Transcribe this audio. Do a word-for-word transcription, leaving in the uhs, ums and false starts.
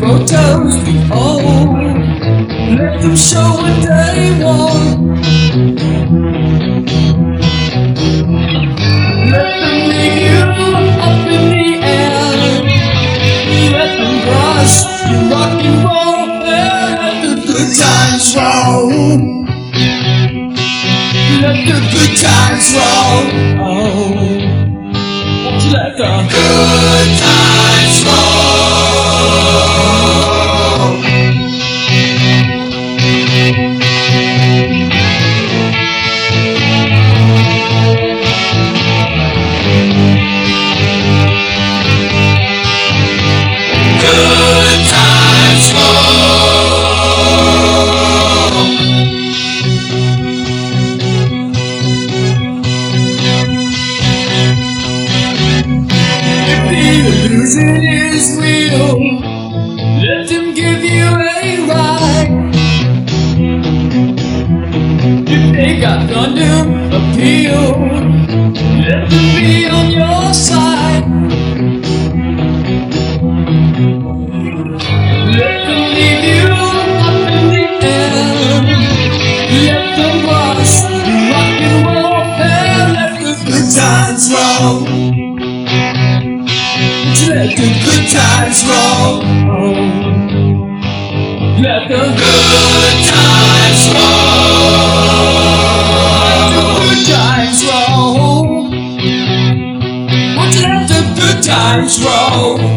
photos. Oh, let them show what they want. Let them leave you up in the air. Let them brush you rock and roll. Let the good times roll. Let the good times roll. Oh, won't you let the good times roll? Good times roll. If the illusion is real, let them give you a ride. If they got thunder appeal, let them be on your side. Let them leave you up in the air. Let them rush rock and roll and let the good times roll. Let the good times roll. Let the good times roll. Let the good times roll. Won't you let the good times roll?